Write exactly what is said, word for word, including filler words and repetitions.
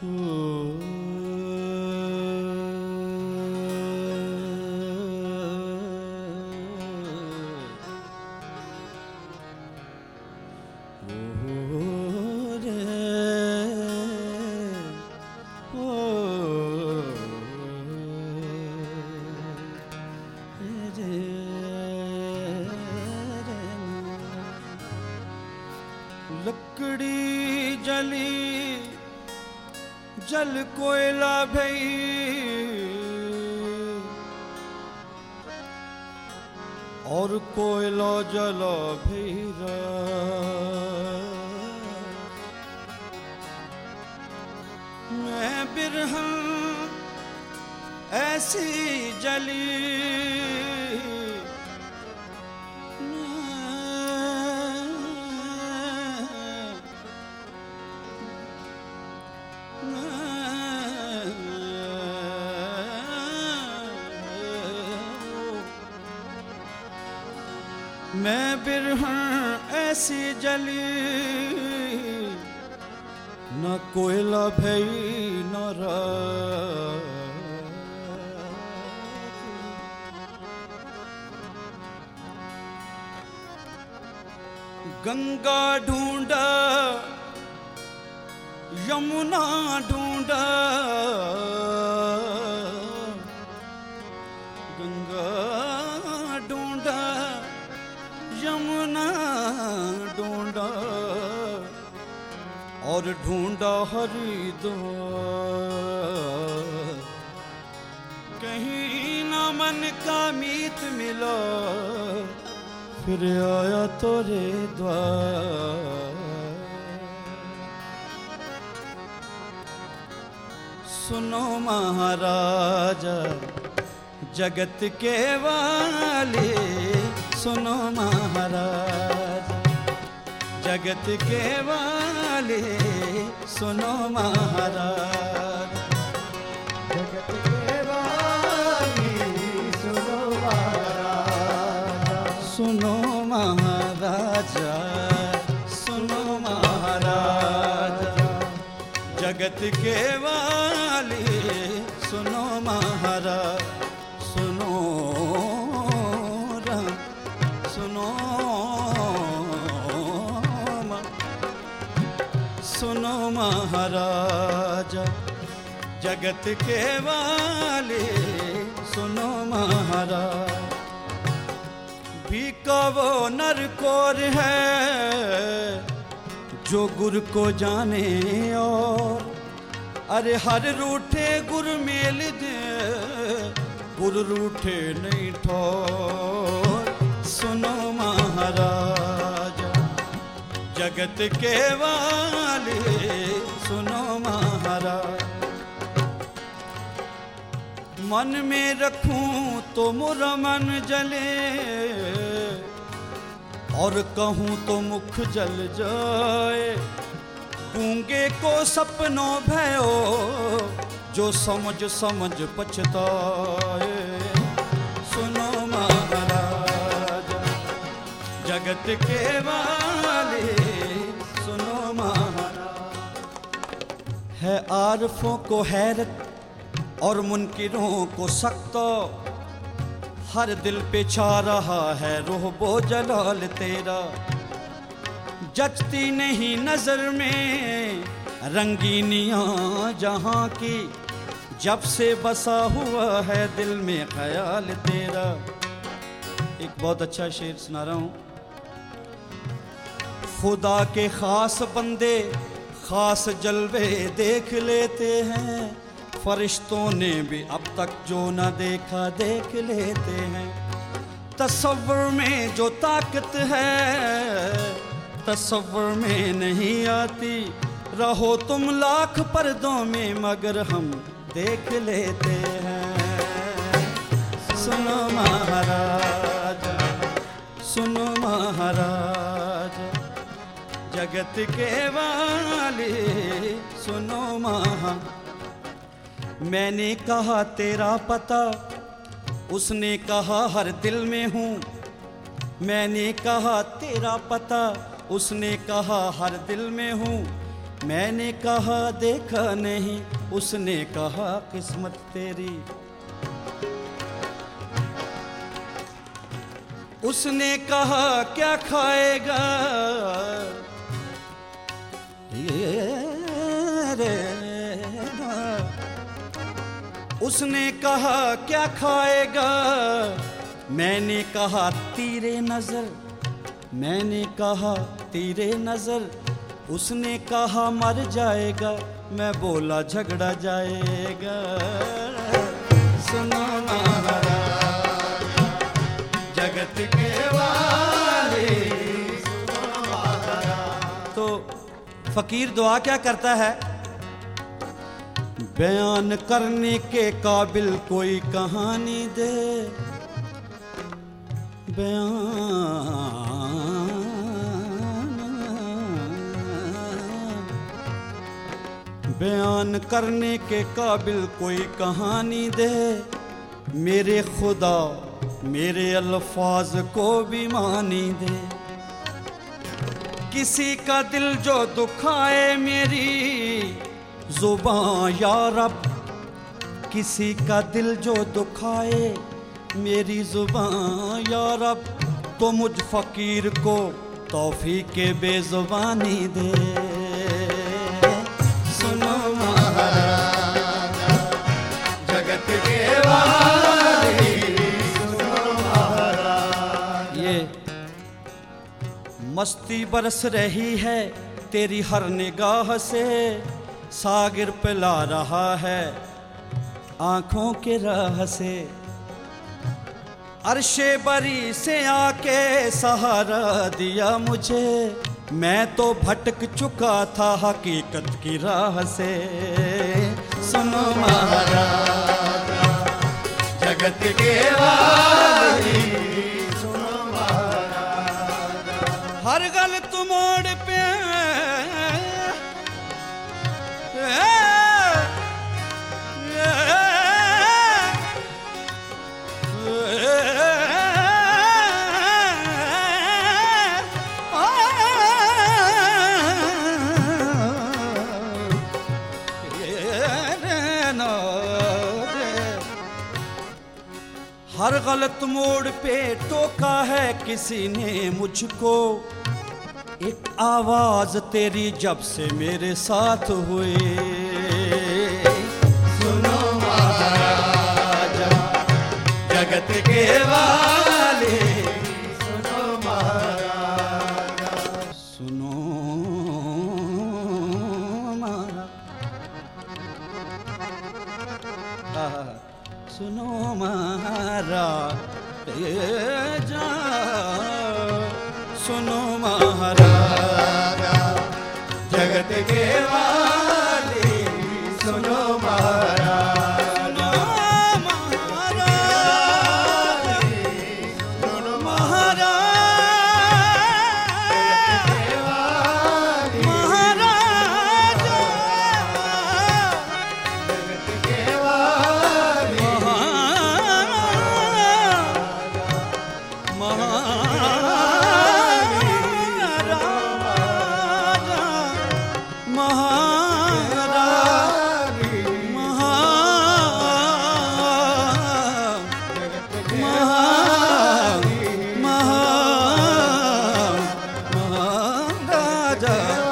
लकड़ी जली जल कोयला भई और कोयला जला भैरा मैं बिरहन ऐसी जली मैं बिरहन ऐसी जली न कोयला भई न राख गंगा ढूंढा यमुना ढूंढा गंगा ढूंढा यमुना ढूंढा और ढूंढा हरिद्वार कहीं ना मन का मीत मिला फिर आया तोरे द्वार सुनो महाराजा जगत के वाले सुनो महाराज जगत के वाले सुनो महाराज जगत के वाले सुनो महाराजा सुनो महाराजा सुनो महाराजा जगत के वाले सुनो महाराज सुनो सुनो सुनो महाराजा जगत के वाले सुनो महाराज भीका वो नरकोर है जो गुर को जाने और अरे हर रूठे गुर मेल दे गुर रूठे नहीं ठोर सुनो महाराजा जगत के वाले सुनो महाराज मन में रखूं तो मुरा मन जले और कहूं तो मुख जल जाए गूंगे को सपनों भयो जो समझ समझ पछताए सुनो महाराजा जगत के वाले सुनो महाराज है आरफों को हैरत और मुनकिरों को सख्त हर दिल पे छा रहा है रूह जलाल तेरा जचती नहीं नजर में रंगीनियां जहां की जब से बसा हुआ है दिल में ख्याल तेरा। एक बहुत अच्छा शेर सुना रहा हूं। खुदा के खास बंदे खास जलवे देख लेते हैं फरिश्तों ने भी अब तक जो न देखा देख लेते हैं। तसव्वुर में जो ताकत है तसव्वुर में नहीं आती रहो तुम लाख पर्दों में मगर हम देख लेते हैं। सुनो महाराज सुनो महाराज जगत के वाले सुनो महा मैंने कहा तेरा पता उसने कहा हर दिल में हूँ। मैंने कहा तेरा पता उसने कहा हर दिल में हूँ। मैंने कहा देखा नहीं, उसने कहा किस्मत तेरी। उसने कहा क्या खाएगा ये रे, उसने कहा क्या खाएगा। मैंने कहा तीरे नजर, मैंने कहा तीरे नजर। उसने कहा मर जाएगा, मैं बोला झगड़ा जाएगा। सुनो महाराज जगत के वाले, सुनो महाराज। तो फकीर दुआ क्या करता है? बयान करने के काबिल कोई कहानी दे, बयान बयान करने के काबिल कोई कहानी दे। मेरे खुदा मेरे अल्फाज को भी मानी दे। किसी का दिल जो दुखाए मेरी जुबान या रब, किसी का दिल जो दुखाए मेरी जुबान या रब, तो मुझ फकीर को तौफीक के बेजुबानी दे। सुनो महाराज जगत के वाले, सुनो महाराज। ये मस्ती बरस रही है तेरी हर निगाह से, सागिर पिला रहा है आंखों के राह से। अर्शे बरी से आके सहारा दिया मुझे, मैं तो भटक चुका था हकीकत की राह से। सुनो महाराज जगत के वाली, सुनो महाराज। हर गलत मोड़ पे हर गलत मोड़ पे टोका है किसी ने मुझको। एक आवाज तेरी जब से मेरे साथ हुई। सुनो महाराज जगत के वाले, सुनो महाराज। सुनो महाराज, सुनो महाराज, सुनो महाराज जगत के वाले, सुनो महाराज, सुनो महाराज, महाराज जगत के वाले, महाराज